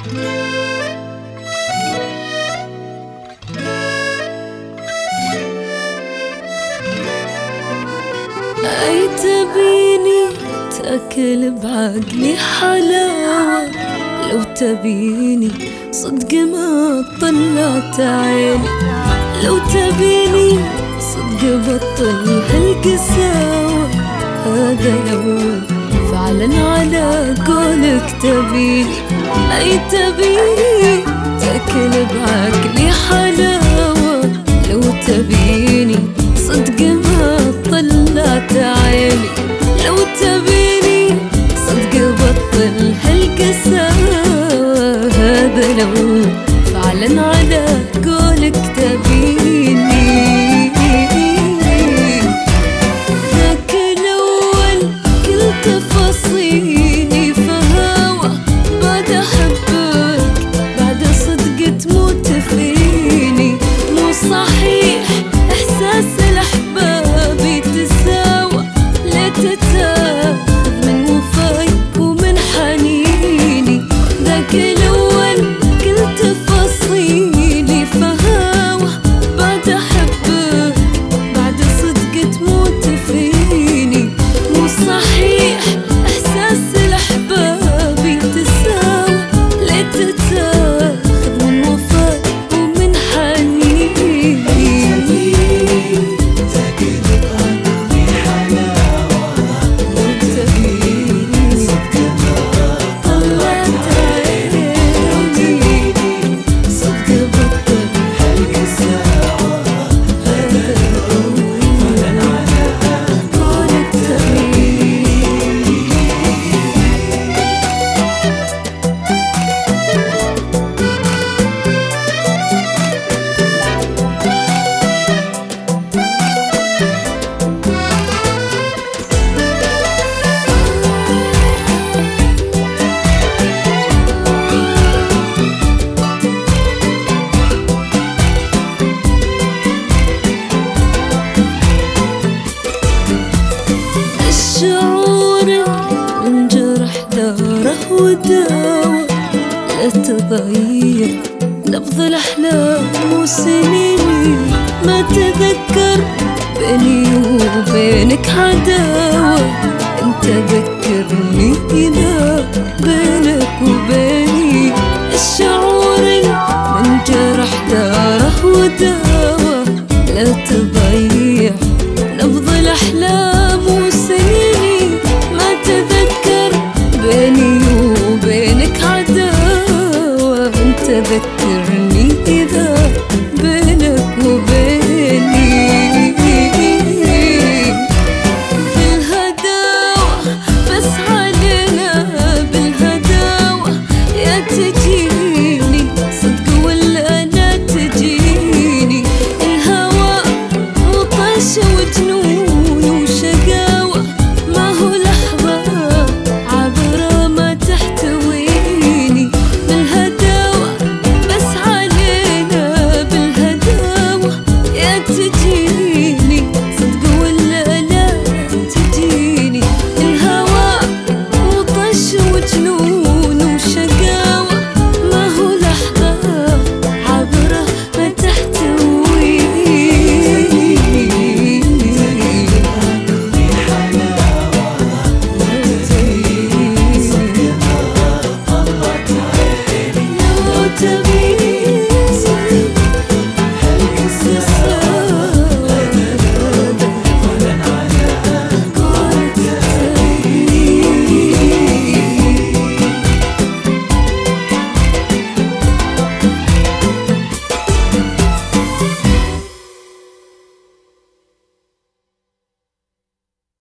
أي تبيني تأكل بعقلي حلاوة، لو تبيني صدق ما طلعت عيني، لو تبيني صدق بطل هالقساوة. هذا لو فعلا على قولك تبيني، أي تبيني تأكل بعقلي حلاوة، لو تبيني صدق ما طلعت عيني، لو تبيني صدق بطل هالقساوة. هذا لو فعلا على قولك تبيني. ذاك الأول كل تفاصيلي فهوى، بعد أحبك بعد صدق تموت فيني. مو صحيح إحساس الأحباب يتساوى، لا تتاخذ من وفاي ومن حنيني. ذاك الأول كل تفاصيلي فهوى، بعد أحبك بعد صدق تموت فيني. مو صحيح إحساس الأحباب يتساوى، لا تتاخذ من وفاي ومن حنيني. الشعور من جرح داره وداوى، لا تضيع نبض الأحلام وسنيني. ما تذكر بيني وبينك عداوة، انت ذكر